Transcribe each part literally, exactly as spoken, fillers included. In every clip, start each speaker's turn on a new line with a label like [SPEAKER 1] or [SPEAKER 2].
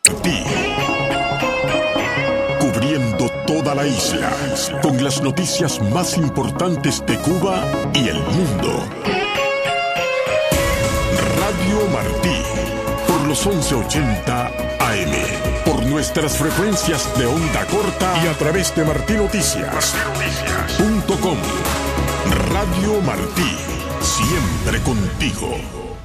[SPEAKER 1] Martí. Cubriendo toda la isla, con las noticias más importantes de Cuba y el mundo. Radio Martí, por los once ochenta A M, por nuestras frecuencias de onda corta y a través de martí noticias punto com. Radio Martí, siempre contigo.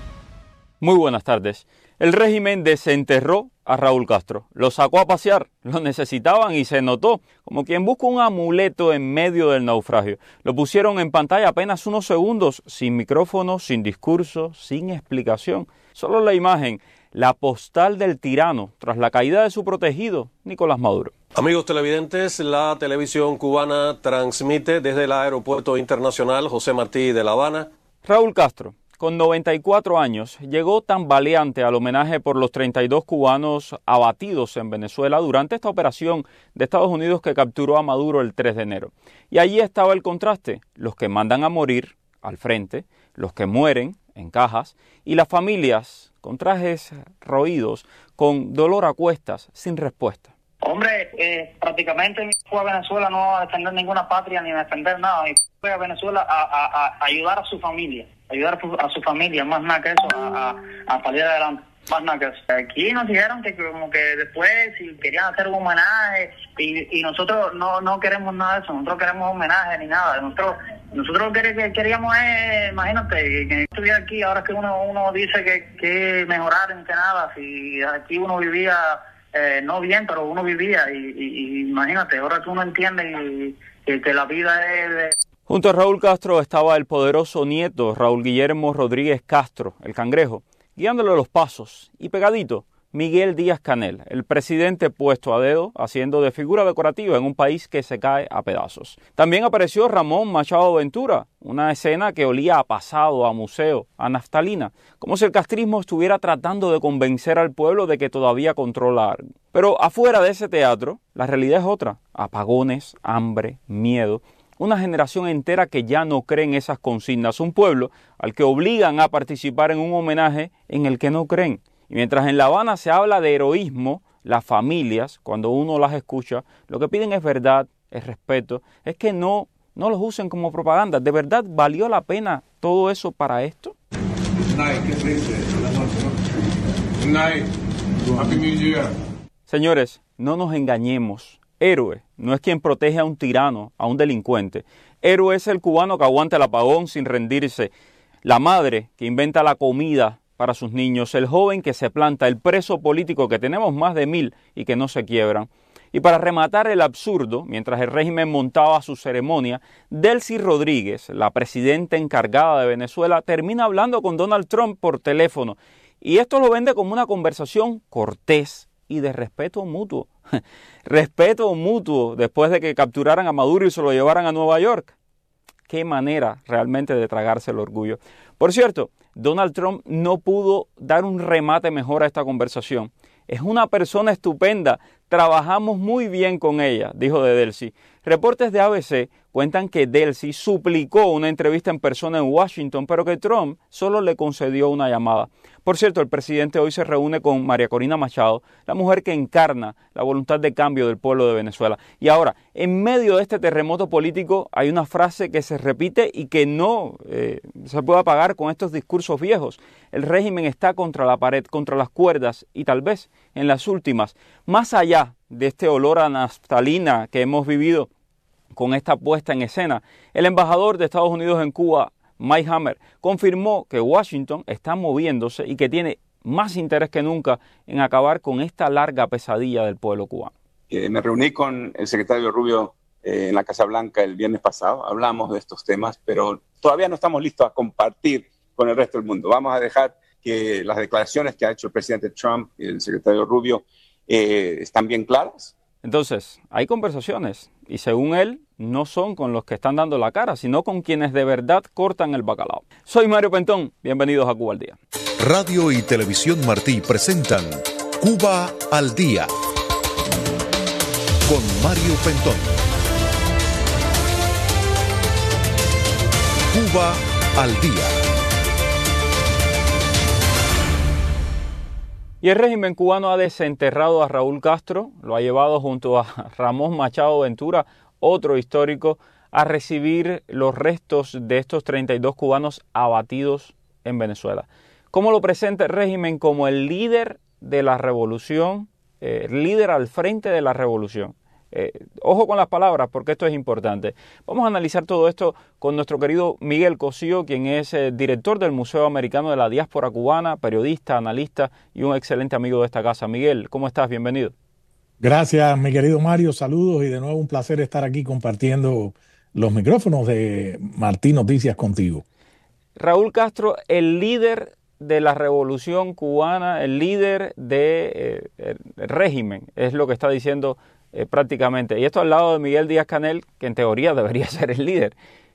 [SPEAKER 2] Muy buenas tardes. El régimen desenterró a Raúl Castro, lo sacó a pasear, lo necesitaban y se notó, como quien busca un amuleto en medio del naufragio. Lo pusieron en pantalla apenas unos segundos, sin micrófono, sin discurso, sin explicación. Solo la imagen, la postal del tirano, tras la caída de su protegido, Nicolás Maduro.
[SPEAKER 3] Amigos televidentes, la televisión cubana transmite desde el Aeropuerto Internacional José Martí de La Habana.
[SPEAKER 2] Raúl Castro, con noventa y cuatro años, llegó tambaleante al homenaje por los treinta y dos cubanos abatidos en Venezuela durante esta operación de Estados Unidos que capturó a Maduro el tres de enero. Y allí estaba el contraste, los que mandan a morir al frente, los que mueren en cajas y las familias con trajes roídos, con dolor a cuestas, sin respuesta.
[SPEAKER 4] Hombre, eh, prácticamente fue a Venezuela no a defender ninguna patria ni a defender nada, y fue a Venezuela a, a, a ayudar a su familia, ayudar a su, a su familia, más nada que eso, a, a, a salir adelante, más nada que eso. Aquí nos dijeron que como que después si querían hacer un homenaje, y, y nosotros no no queremos nada de eso, nosotros queremos homenaje ni nada, nosotros nosotros lo que queríamos es, imagínate, que estuviera aquí, ahora que uno uno dice que, que mejorar en que nada, si aquí uno vivía... Eh, no bien, pero uno vivía y, y, y imagínate, ahora que uno entiende y, y que la vida es... De...
[SPEAKER 2] Junto a Raúl Castro estaba el poderoso nieto Raúl Guillermo Rodríguez Castro, el Cangrejo, guiándole los pasos, y pegadito Miguel Díaz-Canel, el presidente puesto a dedo, haciendo de figura decorativa en un país que se cae a pedazos. También apareció Ramón Machado Ventura, una escena que olía a pasado, a museo, a naftalina, como si el castrismo estuviera tratando de convencer al pueblo de que todavía controla algo. Pero afuera de ese teatro, la realidad es otra: apagones, hambre, miedo, una generación entera que ya no cree en esas consignas, un pueblo al que obligan a participar en un homenaje en el que no creen. Y mientras en La Habana se habla de heroísmo, las familias, cuando uno las escucha, lo que piden es verdad, es respeto, es que no, no los usen como propaganda. ¿De verdad valió la pena todo eso para esto? Señores, no nos engañemos. Héroe no es quien protege a un tirano, a un delincuente. Héroe es el cubano que aguanta el apagón sin rendirse, la madre que inventa la comida para sus niños, el joven que se planta, el preso político, que tenemos más de mil y que no se quiebran. Y para rematar el absurdo, mientras el régimen montaba su ceremonia, Delcy Rodríguez, la presidenta encargada de Venezuela, termina hablando con Donald Trump por teléfono. Y esto lo vende como una conversación cortés y de respeto mutuo. Respeto mutuo después de que capturaran a Maduro y se lo llevaran a Nueva York. Qué manera realmente de tragarse el orgullo. Por cierto, Donald Trump no pudo dar un remate mejor a esta conversación. Es una persona estupenda, trabajamos muy bien con ella, dijo de Delcy. Reportes de A B C cuentan que Delcy suplicó una entrevista en persona en Washington, pero que Trump solo le concedió una llamada. Por cierto, el presidente hoy se reúne con María Corina Machado, la mujer que encarna la voluntad de cambio del pueblo de Venezuela. Y ahora, en medio de este terremoto político, hay una frase que se repite y que no eh, se puede apagar con estos discursos viejos. El régimen está contra la pared, contra las cuerdas y tal vez en las últimas, más allá de este olor a naftalina que hemos vivido con esta puesta en escena, el embajador de Estados Unidos en Cuba, Mike Hammer, confirmó que Washington está moviéndose y que tiene más interés que nunca en acabar con esta larga pesadilla del pueblo cubano.
[SPEAKER 5] Eh, me reuní con el secretario Rubio eh, en la Casa Blanca el viernes pasado, hablamos de estos temas, pero todavía no estamos listos a compartir con el resto del mundo. Vamos a dejar que las declaraciones que ha hecho el presidente Trump y el secretario Rubio eh, están bien claras.
[SPEAKER 2] Entonces, hay conversaciones y según él, no son con los que están dando la cara, sino con quienes de verdad cortan el bacalao. Soy Mario Pentón, bienvenidos a Cuba al Día.
[SPEAKER 1] Radio y Televisión Martí presentan Cuba al Día con Mario Pentón. Cuba al Día.
[SPEAKER 2] Y el régimen cubano ha desenterrado a Raúl Castro, lo ha llevado junto a Ramón Machado Ventura, otro histórico, a recibir los restos de estos treinta y dos cubanos abatidos en Venezuela. ¿Cómo lo presenta el régimen? Como el líder de la revolución, eh, líder al frente de la revolución. Eh, ojo con las palabras, porque esto es importante. Vamos a analizar todo esto con nuestro querido Miguel Cosío, quien es eh, director del Museo Americano de la Diáspora Cubana, periodista, analista y un excelente amigo de esta casa. Miguel, ¿cómo estás? Bienvenido.
[SPEAKER 6] Gracias, mi querido Mario. Saludos y de nuevo un placer estar aquí compartiendo los micrófonos de Martín Noticias contigo.
[SPEAKER 2] Raúl Castro, el líder de la revolución cubana, el líder del de, eh, régimen, es lo que está diciendo Eh, prácticamente. Y esto al lado de Miguel Díaz-Canel, que en teoría debería ser el líder.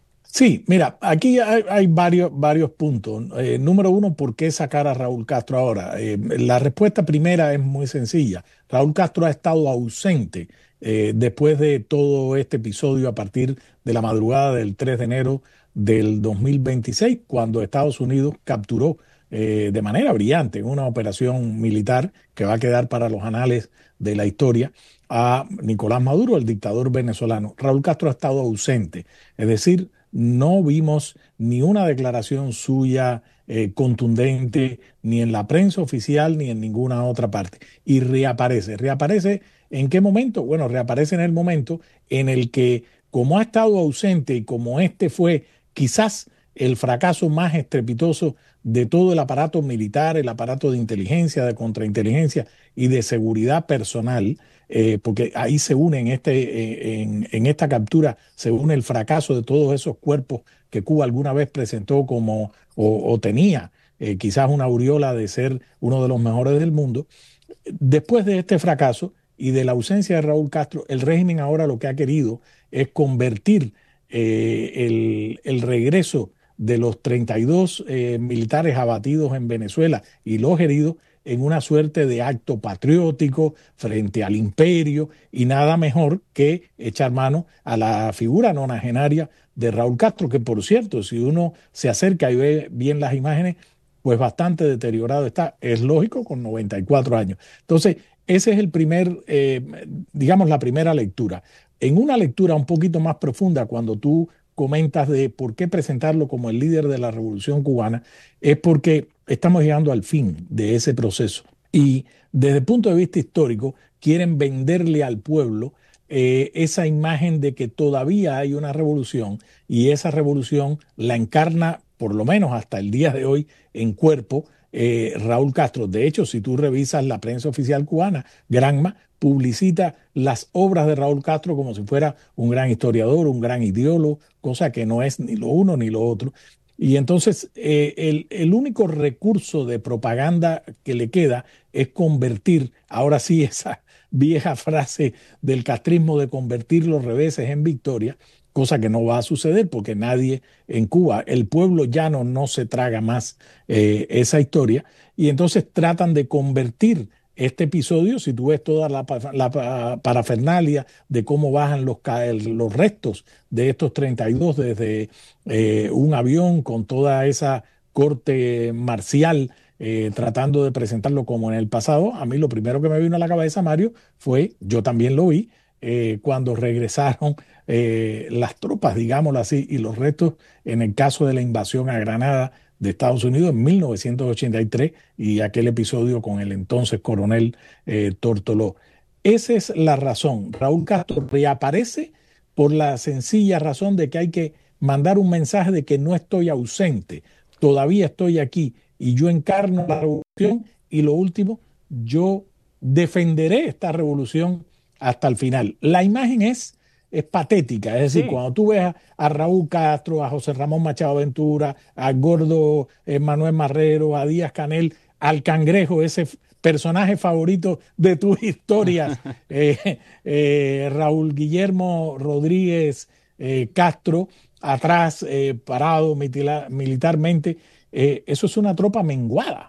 [SPEAKER 6] Sí, mira, aquí hay, hay varios, varios puntos. Eh, número uno, ¿por qué sacar a Raúl Castro ahora? Eh, la respuesta primera es muy sencilla. Raúl Castro ha estado ausente eh, después de todo este episodio a partir de la madrugada del tres de enero del dos mil veintiséis, cuando Estados Unidos capturó eh, de manera brillante en una operación militar que va a quedar para los anales de la historia a Nicolás Maduro, el dictador venezolano. Raúl Castro ha estado ausente, es decir, no vimos ni una declaración suya eh, contundente, ni en la prensa oficial, ni en ninguna otra parte. Y reaparece. ¿Reaparece en qué momento? Bueno, reaparece en el momento en el que, como ha estado ausente y como este fue quizás el fracaso más estrepitoso de todo el aparato militar, el aparato de inteligencia, de contrainteligencia y de seguridad personal, eh, porque ahí se une en, este, eh, en, en esta captura, se une el fracaso de todos esos cuerpos que Cuba alguna vez presentó como, o, o tenía eh, quizás una aureola de ser uno de los mejores del mundo. Después de este fracaso y de la ausencia de Raúl Castro, el régimen ahora lo que ha querido es convertir eh, el, el regreso de los treinta y dos eh, militares abatidos en Venezuela y los heridos en una suerte de acto patriótico frente al imperio, y nada mejor que echar mano a la figura nonagenaria de Raúl Castro, que por cierto, si uno se acerca y ve bien las imágenes, pues bastante deteriorado está, es lógico, con noventa y cuatro años. Entonces, ese es el primer, eh, digamos, la primera lectura. En una lectura un poquito más profunda, cuando tú comentas de por qué presentarlo como el líder de la revolución cubana, es porque estamos llegando al fin de ese proceso. Y desde el punto de vista histórico, quieren venderle al pueblo eh, esa imagen de que todavía hay una revolución, y esa revolución la encarna, por lo menos hasta el día de hoy, en cuerpo, eh, Raúl Castro. De hecho, si tú revisas la prensa oficial cubana, Granma publicita las obras de Raúl Castro como si fuera un gran historiador, un gran ideólogo, cosa que no es ni lo uno ni lo otro. Y entonces eh, el, el único recurso de propaganda que le queda es convertir, ahora sí, esa vieja frase del castrismo de convertir los reveses en victoria, cosa que no va a suceder porque nadie en Cuba, el pueblo llano no se traga más eh, esa historia, y entonces tratan de convertir este episodio, si tú ves toda la, la parafernalia de cómo bajan los, los restos de estos treinta y dos desde eh, un avión con toda esa corte marcial, eh, tratando de presentarlo como en el pasado, a mí lo primero que me vino a la cabeza, Mario, fue, yo también lo vi, eh, cuando regresaron eh, las tropas, digámoslo así, y los restos en el caso de la invasión a Granada de Estados Unidos en mil novecientos ochenta y tres, y aquel episodio con el entonces coronel eh, Tortoló. Esa es la razón. Raúl Castro reaparece por la sencilla razón de que hay que mandar un mensaje de que no estoy ausente, todavía estoy aquí y yo encarno la revolución, y lo último, yo defenderé esta revolución hasta el final. La imagen es es patética, es decir, sí. Cuando tú ves a, a Raúl Castro, a José Ramón Machado Ventura, al gordo eh, Manuel Marrero, a Díaz-Canel, al Cangrejo, ese personaje favorito de tus historias, eh, eh, Raúl Guillermo Rodríguez eh, Castro, atrás, eh, parado militar, militarmente, eh, eso es una tropa menguada.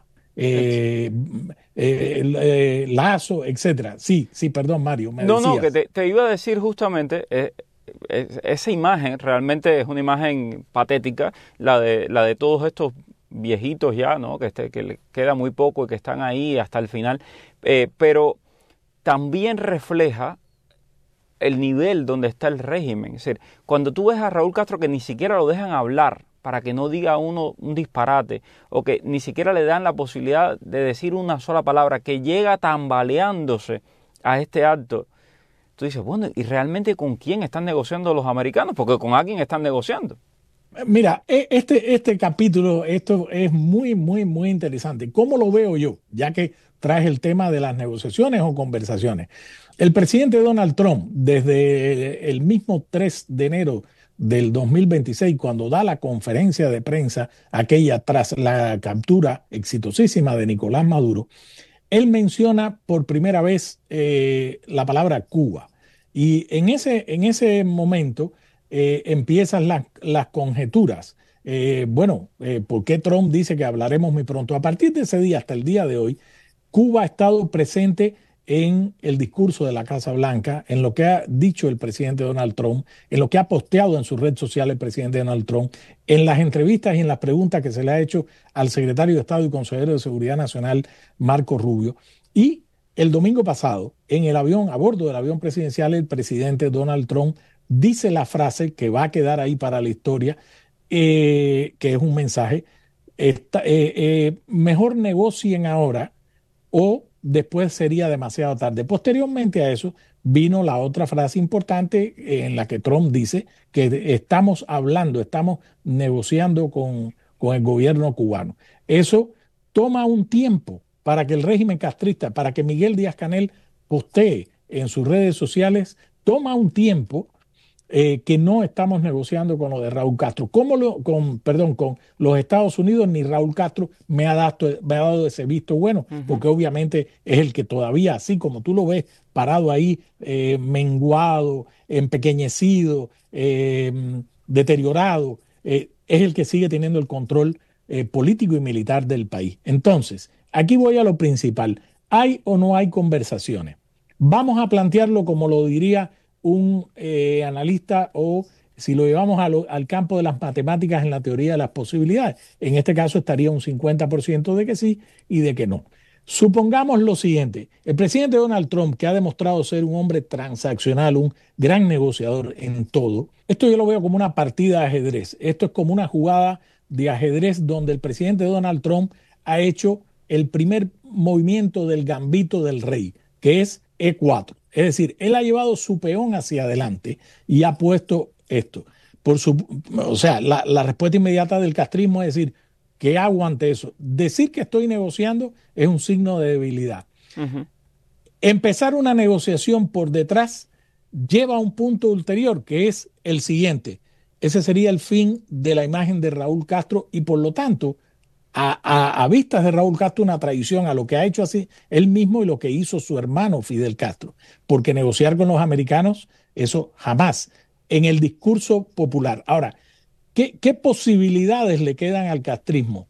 [SPEAKER 6] Eh, eh, eh, Lazo, etcétera. Sí, sí, perdón, Mario. Me
[SPEAKER 2] no,
[SPEAKER 6] decías.
[SPEAKER 2] no, que te, te iba a decir justamente, eh, eh, esa imagen realmente es una imagen patética, la de, la de todos estos viejitos ya, ¿no? Que, este, que le queda muy poco y que están ahí hasta el final, eh, pero también refleja el nivel donde está el régimen. Es decir, cuando tú ves a Raúl Castro que ni siquiera lo dejan hablar para que no diga uno un disparate, o que ni siquiera le dan la posibilidad de decir una sola palabra, que llega tambaleándose a este acto, tú dices, bueno, ¿y realmente con quién están negociando los americanos? Porque con alguien están negociando.
[SPEAKER 6] Mira, este, este capítulo, esto es muy, muy, muy interesante. ¿Cómo lo veo yo? Ya que traes el tema de las negociaciones o conversaciones. El presidente Donald Trump, desde el mismo tres de enero del dos mil veintiséis, cuando da la conferencia de prensa, aquella tras la captura exitosísima de Nicolás Maduro, él menciona por primera vez eh, la palabra Cuba. Y en ese, en ese momento eh, empiezan las, las conjeturas. Eh, bueno, eh, ¿por qué Trump dice que hablaremos muy pronto? A partir de ese día hasta el día de hoy, Cuba ha estado presente en el discurso de la Casa Blanca, en lo que ha dicho el presidente Donald Trump, en lo que ha posteado en su red social el presidente Donald Trump, en las entrevistas y en las preguntas que se le ha hecho al secretario de Estado y consejero de Seguridad Nacional, Marco Rubio. Y el domingo pasado, en el avión, a bordo del avión presidencial, el presidente Donald Trump dice la frase que va a quedar ahí para la historia, eh, que es un mensaje, esta, eh, eh, mejor negocien ahora o después sería demasiado tarde. Posteriormente a eso vino la otra frase importante en la que Trump dice que estamos hablando, estamos negociando con, con el gobierno cubano. Eso toma un tiempo para que el régimen castrista, para que Miguel Díaz-Canel postee en sus redes sociales, toma un tiempo Eh, que no estamos negociando con lo de Raúl Castro. ¿Cómo lo, con, perdón, con los Estados Unidos, ni Raúl Castro me ha dado, me ha dado ese visto bueno, uh-huh. porque obviamente es el que todavía, así como tú lo ves, parado ahí, eh, menguado, empequeñecido, eh, deteriorado, eh, es el que sigue teniendo el control eh, político y militar del país. Entonces, aquí voy a lo principal. ¿Hay o no hay conversaciones? Vamos a plantearlo como lo diría un eh, analista, o si lo llevamos a lo, al campo de las matemáticas en la teoría de las posibilidades. En este caso estaría un cincuenta por ciento de que sí y de que no. Supongamos lo siguiente: el presidente Donald Trump, que ha demostrado ser un hombre transaccional, un gran negociador en todo, esto yo lo veo como una partida de ajedrez. Esto es como una jugada de ajedrez donde el presidente Donald Trump ha hecho el primer movimiento del gambito del rey, que es E cuatro. Es decir, él ha llevado su peón hacia adelante y ha puesto esto. Por su, o sea, la, la respuesta inmediata del castrismo es decir, ¿qué hago ante eso? Decir que estoy negociando es un signo de debilidad. Uh-huh. Empezar una negociación por detrás lleva a un punto ulterior, que es el siguiente. Ese sería el fin de la imagen de Raúl Castro y, por lo tanto, A, a, a vistas de Raúl Castro, una traición a lo que ha hecho así él mismo y lo que hizo su hermano Fidel Castro, porque negociar con los americanos, eso jamás, en el discurso popular. Ahora, ¿qué, qué posibilidades le quedan al castrismo?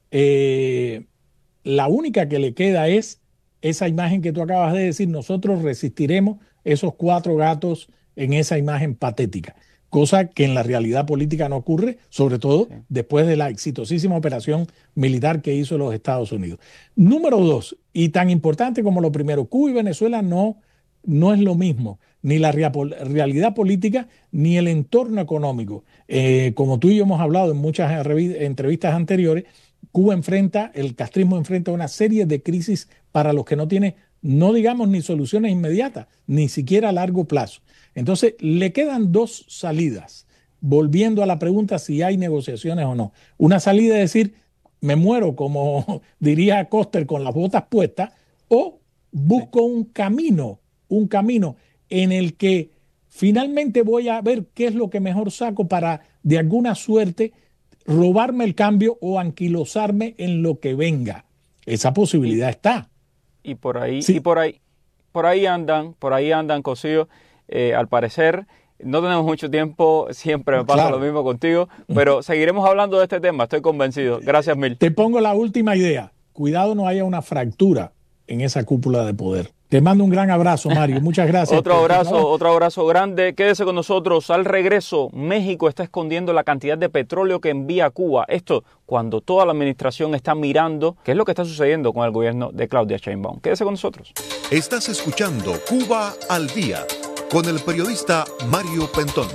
[SPEAKER 6] Eh, la única que le queda es esa imagen que tú acabas de decir: nosotros resistiremos esos cuatro gatos en esa imagen patética. Cosa que en la realidad política no ocurre, sobre todo sí. después de la exitosísima operación militar que hizo los Estados Unidos. Número dos, y tan importante como lo primero, Cuba y Venezuela no, no es lo mismo, ni la realidad política ni el entorno económico. Eh, como tú y yo hemos hablado en muchas entrevistas anteriores, Cuba enfrenta, el castrismo enfrenta una serie de crisis para los que no tiene, no digamos ni soluciones inmediatas, ni siquiera a largo plazo. Entonces, le quedan dos salidas, volviendo a la pregunta si hay negociaciones o no. Una salida es decir, me muero, como diría Koster, con las botas puestas, o busco un camino, un camino en el que finalmente voy a ver qué es lo que mejor saco para, de alguna suerte, robarme el cambio o anquilosarme en lo que venga. Esa posibilidad
[SPEAKER 2] y,
[SPEAKER 6] está.
[SPEAKER 2] Y por ahí,
[SPEAKER 6] sí.
[SPEAKER 2] y por ahí, por ahí andan, por ahí andan, Cosío. Eh, al parecer no tenemos mucho tiempo, siempre me pasa claro. lo mismo contigo, pero seguiremos hablando de este tema, estoy convencido. Gracias mil.
[SPEAKER 6] Te pongo la última idea: cuidado no haya una fractura en esa cúpula de poder. Te mando un gran abrazo, Mario. Muchas gracias.
[SPEAKER 2] Otro abrazo, otro abrazo grande. Quédese con nosotros. Al regreso, México está escondiendo la cantidad de petróleo que envía a Cuba. Esto cuando toda la administración está mirando qué es lo que está sucediendo con el gobierno de Claudia Sheinbaum. Quédese con nosotros.
[SPEAKER 7] Estás escuchando Cuba al Día con el periodista Mario Pentón.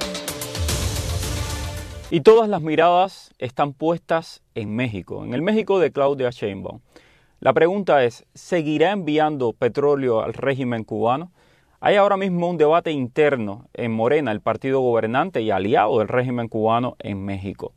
[SPEAKER 2] Y todas las miradas están puestas en México, en el México de Claudia Sheinbaum. La pregunta es, ¿seguirá enviando petróleo al régimen cubano? Hay ahora mismo un debate interno en Morena, el partido gobernante y aliado del régimen cubano en México.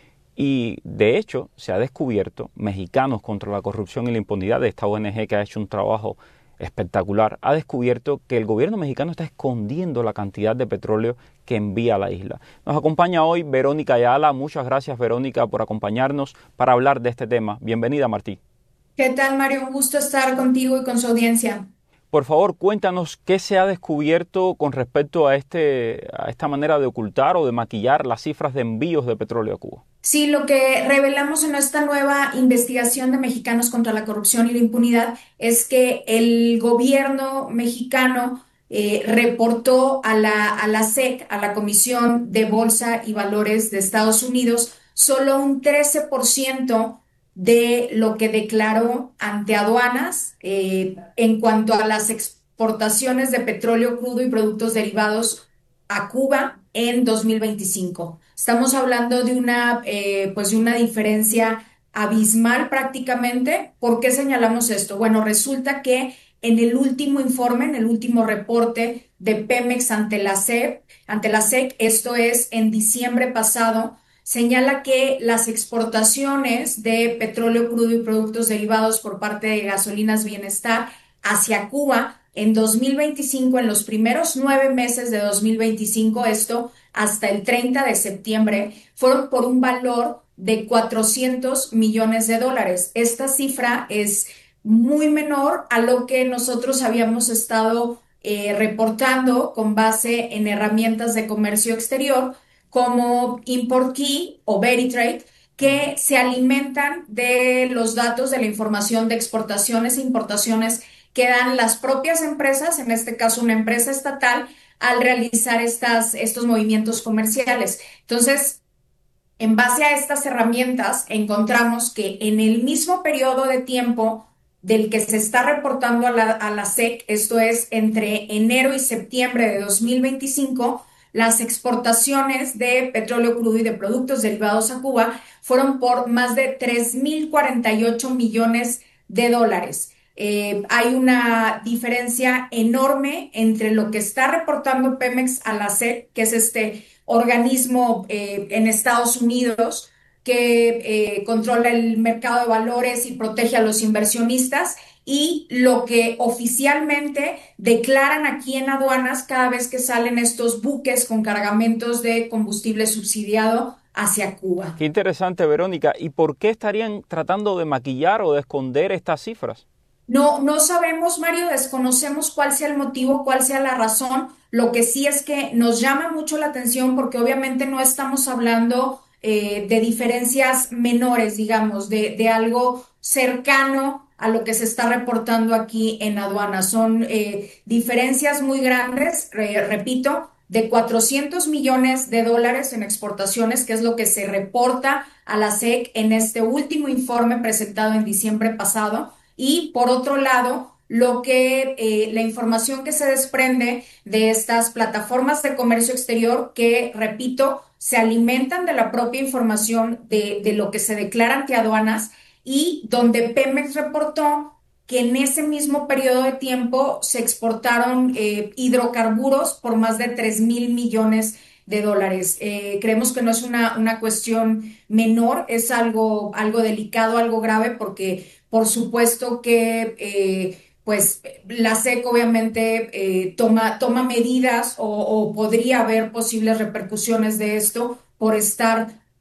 [SPEAKER 2] Y de hecho se ha descubierto, Mexicanos contra la Corrupción y la Impunidad, de esta O N G que ha hecho un trabajo espectacular, ha descubierto que el gobierno mexicano está escondiendo la cantidad de petróleo que envía a la isla. Nos acompaña hoy Verónica Ayala. Muchas gracias, Verónica, por acompañarnos para hablar de este tema. Bienvenida, Martí.
[SPEAKER 8] ¿Qué tal, Mario? Un gusto estar contigo y con su audiencia.
[SPEAKER 2] Por favor, cuéntanos qué se ha descubierto con respecto a, este, a esta manera de ocultar o de maquillar las cifras de envíos de petróleo a Cuba.
[SPEAKER 8] Sí, lo que revelamos en esta nueva investigación de Mexicanos contra la Corrupción y la Impunidad es que el gobierno mexicano eh, reportó a la, a la S E C, a la Comisión de Bolsa y Valores de Estados Unidos, solo un trece por ciento de lo que declaró ante aduanas eh, en cuanto a las exportaciones de petróleo crudo y productos derivados a Cuba en dos mil veinticinco. Estamos hablando de una, eh, pues de una diferencia abismal prácticamente. ¿Por qué señalamos esto? Bueno, resulta que en el último informe, en el último reporte de Pemex ante la S E C, ante la S E C, esto es en diciembre pasado, señala que las exportaciones de petróleo crudo y productos derivados por parte de Gasolinas Bienestar hacia Cuba en dos mil veinticinco, en los primeros nueve meses de dos mil veinticinco, esto hasta el treinta de septiembre, fueron por un valor de cuatrocientos millones de dólares. Esta cifra es muy menor a lo que nosotros habíamos estado eh, reportando con base en herramientas de comercio exterior, como ImportKey o VeriTrade, que se alimentan de los datos de la información de exportaciones e importaciones que dan las propias empresas, en este caso una empresa estatal, al realizar estas, estos movimientos comerciales. Entonces, en base a estas herramientas, encontramos que en el mismo periodo de tiempo del que se está reportando a la, a la S E C, esto es entre enero y septiembre de dos mil veinticinco, las exportaciones de petróleo crudo y de productos derivados a Cuba fueron por más de tres mil cuarenta y ocho millones de dólares. Eh, hay una diferencia enorme entre lo que está reportando Pemex a la S E C, que es este organismo eh, en Estados Unidos que eh, controla el mercado de valores y protege a los inversionistas, y lo que oficialmente declaran aquí en aduanas cada vez que salen estos buques con cargamentos de combustible subsidiado hacia Cuba.
[SPEAKER 2] Qué interesante, Verónica. ¿Y por qué estarían tratando de maquillar o de esconder estas cifras?
[SPEAKER 8] No, no sabemos, Mario, desconocemos cuál sea el motivo, cuál sea la razón. Lo que sí es que nos llama mucho la atención porque obviamente no estamos hablando eh, de diferencias menores, digamos, de, de algo cercano a lo que se está reportando aquí en aduanas. Son eh, diferencias muy grandes, eh, repito, de cuatrocientos millones de dólares en exportaciones, que es lo que se reporta a la S E C en este último informe presentado en diciembre pasado. Y por otro lado, lo que eh, la información que se desprende de estas plataformas de comercio exterior que, repito, se alimentan de la propia información de, de lo que se declara ante aduanas, y donde Pemex reportó que en ese mismo periodo de tiempo se exportaron eh, hidrocarburos por más de tres mil millones de dólares. Eh, creemos que no es una, una cuestión menor, es algo, algo delicado, algo grave, porque por supuesto que eh, pues la S E C obviamente eh, toma, toma medidas o, o podría haber posibles repercusiones de esto por estar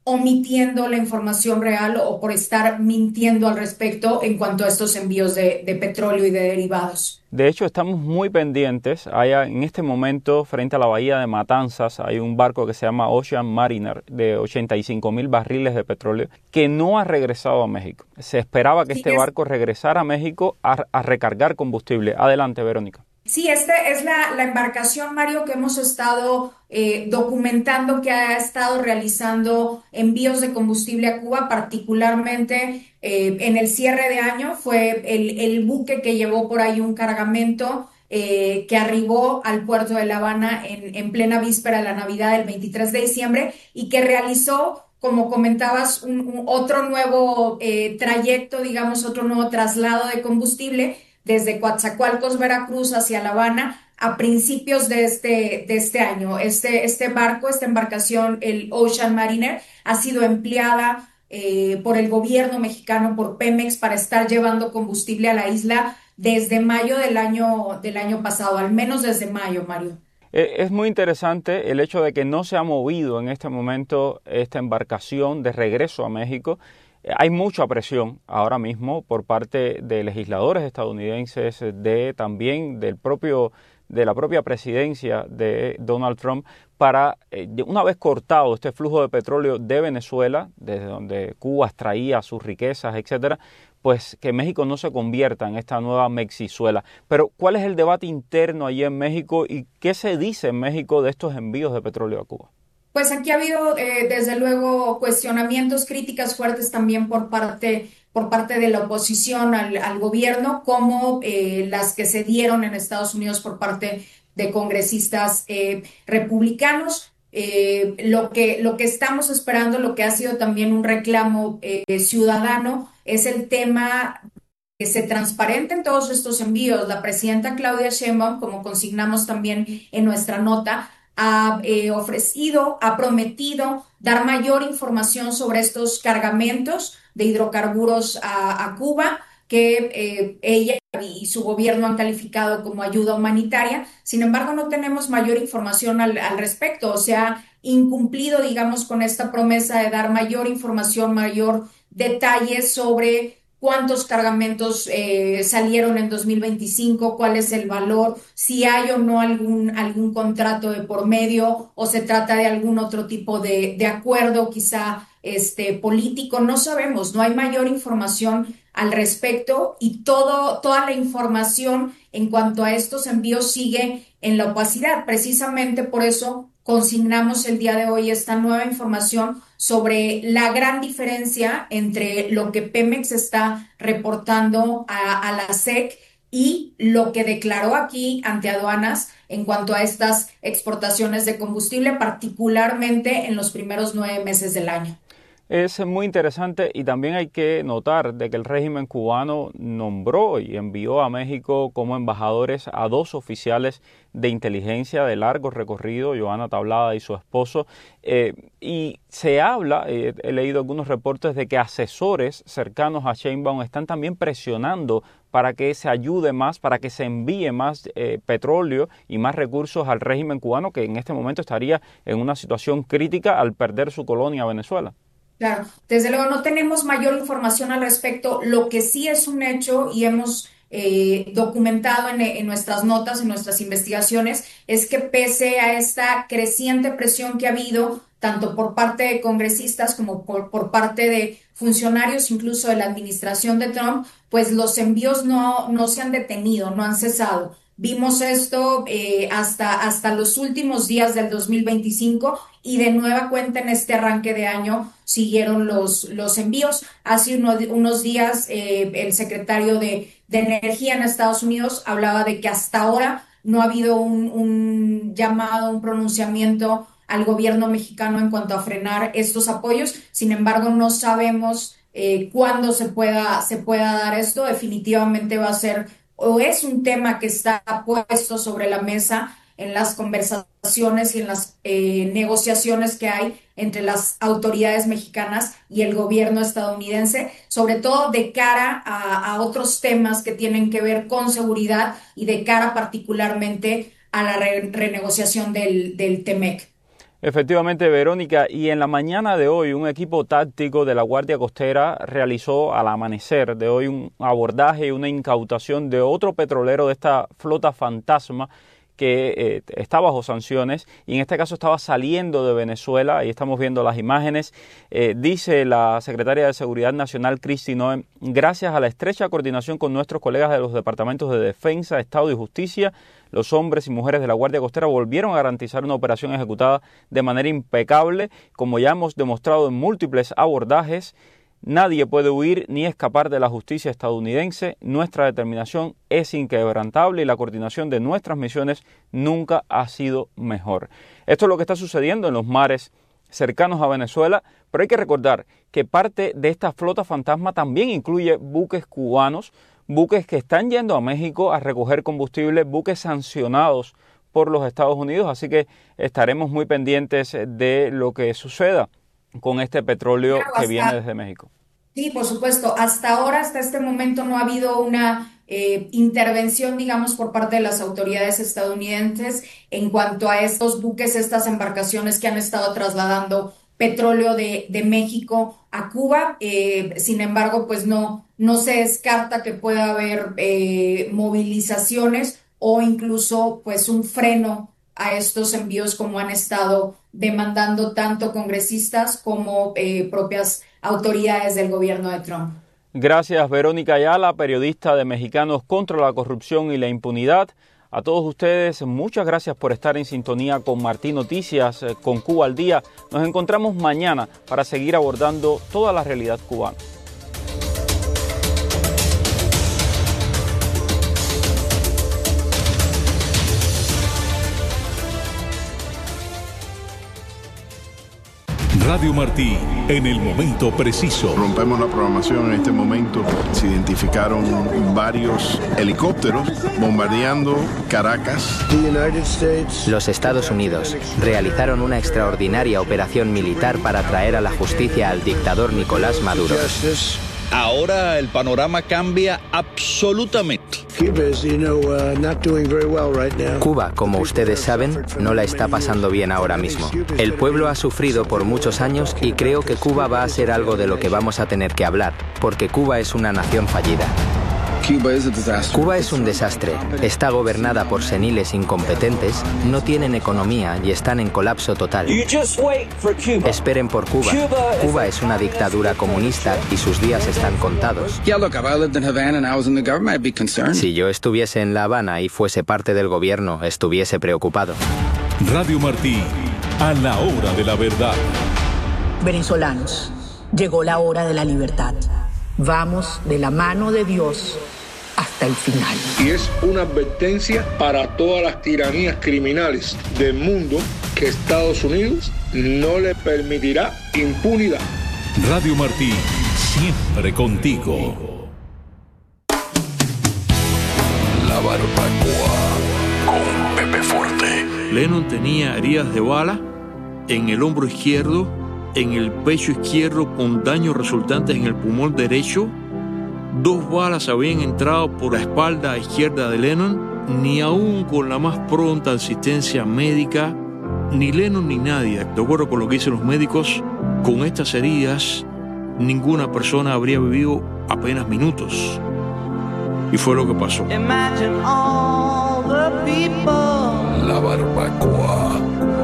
[SPEAKER 8] omitiendo la información real o por estar mintiendo al respecto en cuanto a estos envíos de, de petróleo y de derivados.
[SPEAKER 2] De hecho, estamos muy pendientes. Hay, en este momento, frente a la bahía de Matanzas, hay un barco que se llama Ocean Mariner de ochenta y cinco mil barriles de petróleo que no ha regresado a México. Se esperaba que
[SPEAKER 8] Sí,
[SPEAKER 2] este
[SPEAKER 8] es...
[SPEAKER 2] barco regresara a México a, a recargar combustible. Adelante, Verónica.
[SPEAKER 8] Sí, esta es la, la embarcación, Mario, que hemos estado eh, documentando, que ha estado realizando envíos de combustible a Cuba, particularmente eh, en el cierre de año. Fue el, el buque que llevó por ahí un cargamento eh, que arribó al puerto de La Habana en, en plena víspera de la Navidad del veintitrés de diciembre y que realizó, como comentabas, un, un otro nuevo eh, trayecto, digamos, otro nuevo traslado de combustible desde Coatzacoalcos, Veracruz, hacia La Habana a principios de este, de este año. Este, este barco, esta embarcación, el Ocean Mariner, ha sido empleada eh, por el gobierno mexicano, por Pemex, para estar llevando combustible a la isla desde mayo del año, del año pasado, al menos desde mayo, Mario.
[SPEAKER 2] Es muy interesante el hecho de que no se ha movido en este momento esta embarcación de regreso a México. Hay mucha presión ahora mismo por parte de legisladores estadounidenses, de también del propio, de la propia presidencia de Donald Trump para, eh, una vez cortado este flujo de petróleo de Venezuela, desde donde Cuba extraía sus riquezas, etcétera, pues que México no se convierta en esta nueva Mexizuela. Pero, ¿cuál es el debate interno allí en México y qué se dice en México de estos envíos de petróleo a Cuba?
[SPEAKER 8] Pues aquí ha habido, eh, desde luego, cuestionamientos, críticas fuertes también por parte, por parte de la oposición al, al gobierno, como eh, las que se dieron en Estados Unidos por parte de congresistas eh, republicanos. Eh, lo que, lo que estamos esperando, lo que ha sido también un reclamo eh, ciudadano, es el tema que se transparenten todos estos envíos. La presidenta Claudia Sheinbaum, como consignamos también en nuestra nota, ha eh, ofrecido, ha prometido dar mayor información sobre estos cargamentos de hidrocarburos a, a Cuba, que eh, ella y su gobierno han calificado como ayuda humanitaria. Sin embargo, no tenemos mayor información al, al respecto. O sea, incumplido, digamos, con esta promesa de dar mayor información, mayor detalle sobre cuántos cargamentos eh, salieron en dos mil veinticinco, cuál es el valor, si hay o no algún, algún contrato de por medio o se trata de algún otro tipo de, de acuerdo, quizá este, político, no sabemos, no hay mayor información al respecto y todo, toda la información en cuanto a estos envíos sigue en la opacidad. Precisamente por eso consignamos el día de hoy esta nueva información sobre la gran diferencia entre lo que Pemex está reportando a, a la S E C y lo que declaró aquí ante aduanas en cuanto a estas exportaciones de combustible, particularmente en los primeros nueve meses del año.
[SPEAKER 2] Es muy interesante y también hay que notar de que el régimen cubano nombró y envió a México como embajadores a dos oficiales de inteligencia de largo recorrido, Joana Tablada y su esposo, eh, y se habla, eh, he leído algunos reportes de que asesores cercanos a Sheinbaum están también presionando para que se ayude más, para que se envíe más eh, petróleo y más recursos al régimen cubano, que en este momento estaría en una situación crítica al perder su colonia Venezuela.
[SPEAKER 8] Claro, desde luego no tenemos mayor información al respecto. Lo que sí es un hecho y hemos eh, documentado en, en nuestras notas, en nuestras investigaciones, es que pese a esta creciente presión que ha habido, tanto por parte de congresistas como por, por parte de funcionarios, incluso de la administración de Trump, pues los envíos no, no se han detenido, no han cesado. Vimos esto eh, hasta, hasta los últimos días del dos mil veinticinco y de nueva cuenta en este arranque de año siguieron los, los envíos. Hace uno, unos días eh, el secretario de, de Energía en Estados Unidos hablaba de que hasta ahora no ha habido un, un llamado, un pronunciamiento al gobierno mexicano en cuanto a frenar estos apoyos. Sin embargo, no sabemos eh, cuándo se pueda, se pueda dar esto. Definitivamente va a ser o es un tema que está puesto sobre la mesa en las conversaciones y en las eh, negociaciones que hay entre las autoridades mexicanas y el gobierno estadounidense, sobre todo de cara a, a otros temas que tienen que ver con seguridad y de cara particularmente a la re renegociación del, del T M E C.
[SPEAKER 2] Efectivamente, Verónica, y en la mañana de hoy un equipo táctico de la Guardia Costera realizó al amanecer de hoy un abordaje y una incautación de otro petrolero de esta flota fantasma que eh, está bajo sanciones y en este caso estaba saliendo de Venezuela. Ahí estamos viendo las imágenes. Eh, dice la secretaria de Seguridad Nacional, Kristi Noem, gracias a la estrecha coordinación con nuestros colegas de los departamentos de Defensa, Estado y Justicia, los hombres y mujeres de la Guardia Costera volvieron a garantizar una operación ejecutada de manera impecable, como ya hemos demostrado en múltiples abordajes. Nadie puede huir ni escapar de la justicia estadounidense. Nuestra determinación es inquebrantable y la coordinación de nuestras misiones nunca ha sido mejor. Esto es lo que está sucediendo en los mares cercanos a Venezuela, pero hay que recordar que parte de esta flota fantasma también incluye buques cubanos, buques que están yendo a México a recoger combustible, buques sancionados por los Estados Unidos, así que estaremos muy pendientes de lo que suceda con este petróleo claro, que hasta, viene desde México.
[SPEAKER 8] Sí, por supuesto. Hasta ahora, hasta este momento, no ha habido una eh, intervención, digamos, por parte de las autoridades estadounidenses en cuanto a estos buques, estas embarcaciones que han estado trasladando petróleo de, de México a Cuba. Eh, sin embargo, pues no, no se descarta que pueda haber eh, movilizaciones o incluso pues un freno a estos envíos como han estado demandando tanto congresistas como eh, propias autoridades del gobierno de Trump.
[SPEAKER 2] Gracias, Verónica Ayala, periodista de Mexicanos contra la Corrupción y la Impunidad. A todos ustedes, muchas gracias por estar en sintonía con Martí Noticias, con Cuba al Día. Nos encontramos mañana para seguir abordando toda la realidad cubana.
[SPEAKER 7] Radio Martí, en el momento preciso.
[SPEAKER 9] Rompemos la programación en este momento. Se identificaron varios helicópteros bombardeando Caracas.
[SPEAKER 10] Los Estados Unidos realizaron una extraordinaria operación militar para traer a la justicia al dictador Nicolás Maduro.
[SPEAKER 11] Ahora el panorama cambia absolutamente.
[SPEAKER 10] Cuba, como ustedes saben, no la está pasando bien ahora mismo. El pueblo ha sufrido por muchos años y creo que Cuba va a ser algo de lo que vamos a tener que hablar, porque Cuba es una nación fallida. Cuba es un desastre. Está gobernada por seniles incompetentes, no tienen economía y están en colapso total. Esperen por Cuba. Cuba es una dictadura comunista y sus días están contados. Si yo estuviese en La Habana y fuese parte del gobierno, estuviese preocupado.
[SPEAKER 7] Radio Martí, a la hora de la verdad.
[SPEAKER 12] Venezolanos, llegó la hora de la libertad. Vamos de la mano de Dios hasta el final.
[SPEAKER 13] Y es una advertencia para todas las tiranías criminales del mundo que Estados Unidos no le permitirá impunidad.
[SPEAKER 7] Radio Martí, siempre contigo.
[SPEAKER 1] La Barbacoa con Pepe Forte.
[SPEAKER 14] Lennon tenía heridas de bala en el hombro izquierdo, en el pecho izquierdo con daños resultantes en el pulmón derecho. Dos balas habían entrado por la espalda izquierda de Lennon. Ni aún con la más pronta asistencia médica, ni Lennon ni nadie, de acuerdo con lo que dicen los médicos, con estas heridas ninguna persona habría vivido apenas minutos. Y fue lo que pasó.
[SPEAKER 1] Imagine all the people. La Barbacoa.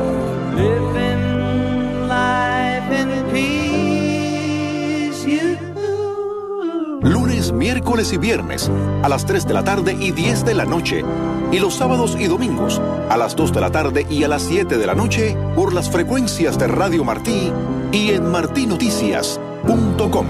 [SPEAKER 1] Living life in peace. You.
[SPEAKER 15] Lunes, miércoles y viernes a las tres de la tarde y diez de la noche. Y los sábados y domingos a las dos de la tarde y a las siete de la noche por las frecuencias de Radio Martí y en martí noticias punto com.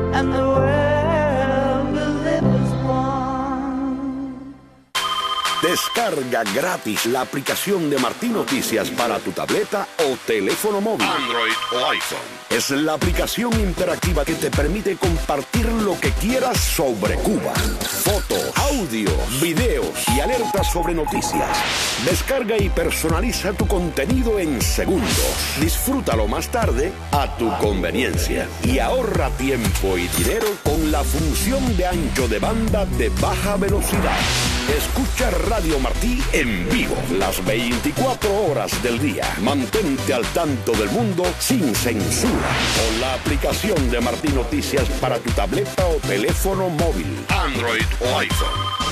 [SPEAKER 15] Descarga gratis la aplicación de Martí Noticias para tu tableta o teléfono móvil,
[SPEAKER 1] Android o iPhone.
[SPEAKER 15] Es la aplicación interactiva que te permite compartir lo que quieras sobre Cuba. Fotos, audios, videos y alertas sobre noticias. Descarga y personaliza tu contenido en segundos. Disfrútalo más tarde a tu conveniencia. Y ahorra tiempo y dinero con la función de ancho de banda de baja velocidad. Escucha Radio Martí en vivo las veinticuatro horas del día. Mantente al tanto del mundo sin censura con la aplicación de Martí Noticias para tu tableta o teléfono móvil, Android o iPhone.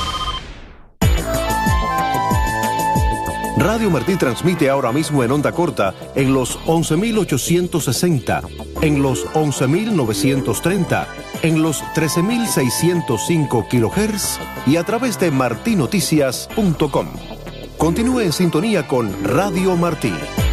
[SPEAKER 16] Radio Martí transmite ahora mismo en onda corta en los once mil ochocientos sesenta, en los once mil novecientos treinta, en los trece mil seiscientos cinco kilohertz y a través de martinoticias punto com. Continúe en sintonía con Radio Martí.